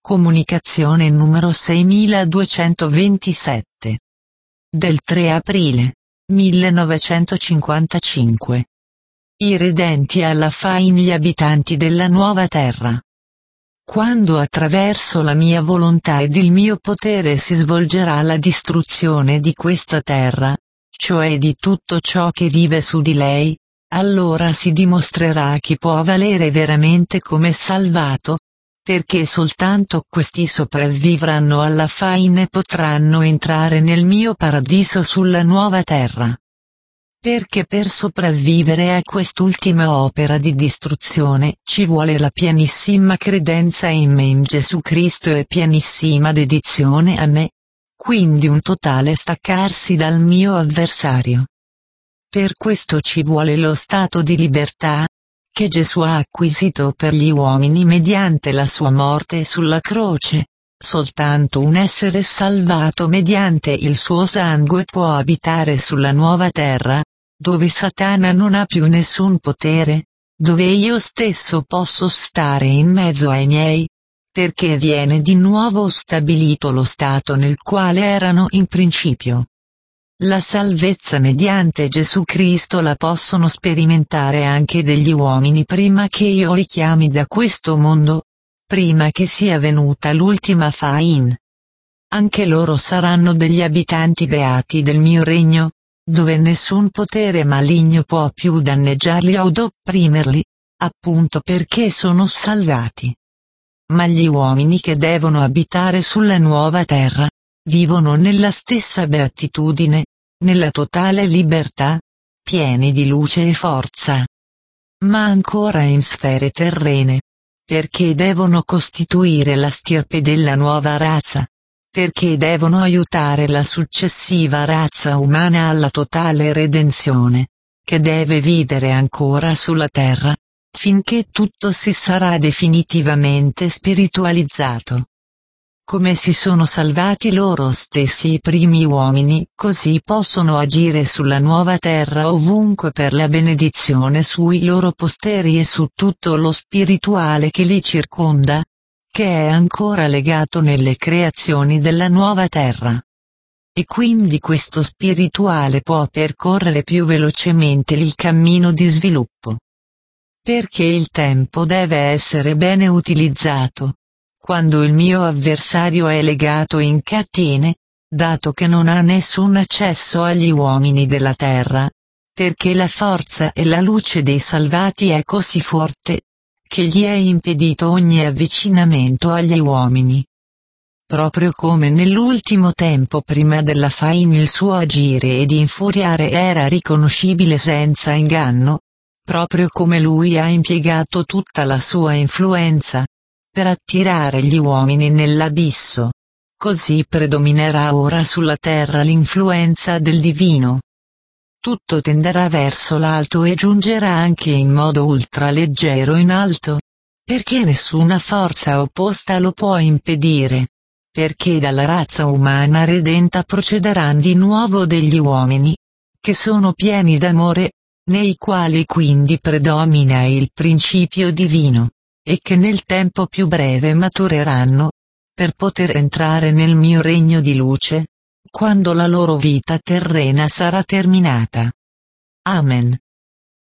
Comunicazione numero 6227. Del 3 aprile 1955. I redenti alla Fine, gli abitanti della nuova terra. Quando attraverso la mia volontà ed il mio potere si svolgerà la distruzione di questa terra, cioè di tutto ciò che vive su di lei, allora si dimostrerà chi può valere veramente come salvato, perché soltanto questi sopravvivranno alla Fine e potranno entrare nel mio paradiso sulla nuova terra. Perché per sopravvivere a quest'ultima opera di distruzione ci vuole la pienissima credenza in me, in Gesù Cristo, e pienissima dedizione a me, quindi un totale staccarsi dal mio avversario. Per questo ci vuole lo stato di libertà, che Gesù ha acquisito per gli uomini mediante la sua morte sulla croce. Soltanto un essere salvato mediante il suo sangue può abitare sulla nuova terra, dove Satana non ha più nessun potere, dove io stesso posso stare in mezzo ai miei, perché viene di nuovo stabilito lo stato nel quale erano in principio. La salvezza mediante Gesù Cristo la possono sperimentare anche degli uomini prima che io li chiami da questo mondo, prima che sia venuta l'ultima Fine. Anche loro saranno degli abitanti beati del mio regno, dove nessun potere maligno può più danneggiarli o opprimerli, appunto perché sono salvati. Ma gli uomini che devono abitare sulla nuova terra vivono nella stessa beatitudine, nella totale libertà, pieni di luce e forza. Ma ancora in sfere terrene, perché devono costituire la stirpe della nuova razza, perché devono aiutare la successiva razza umana alla totale redenzione, che deve vivere ancora sulla terra, finché tutto si sarà definitivamente spiritualizzato. Come si sono salvati loro stessi i primi uomini, così possono agire sulla nuova terra ovunque per la benedizione sui loro posteri e su tutto lo spirituale che li circonda, che è ancora legato nelle creazioni della nuova terra. E quindi questo spirituale può percorrere più velocemente il cammino di sviluppo. Perché il tempo deve essere bene utilizzato. Quando il mio avversario è legato in catene, dato che non ha nessun accesso agli uomini della terra, perché la forza e la luce dei salvati è così forte, che gli è impedito ogni avvicinamento agli uomini. Proprio come nell'ultimo tempo prima della Fine il suo agire ed infuriare era riconoscibile senza inganno, proprio come lui ha impiegato tutta la sua influenza per attirare gli uomini nell'abisso. Così predominerà ora sulla terra l'influenza del divino. Tutto tenderà verso l'alto e giungerà anche in modo ultraleggero in alto, perché nessuna forza opposta lo può impedire, perché dalla razza umana redenta procederanno di nuovo degli uomini, che sono pieni d'amore, nei quali quindi predomina il principio divino, e che nel tempo più breve matureranno, per poter entrare nel mio regno di luce, quando la loro vita terrena sarà terminata. Amen.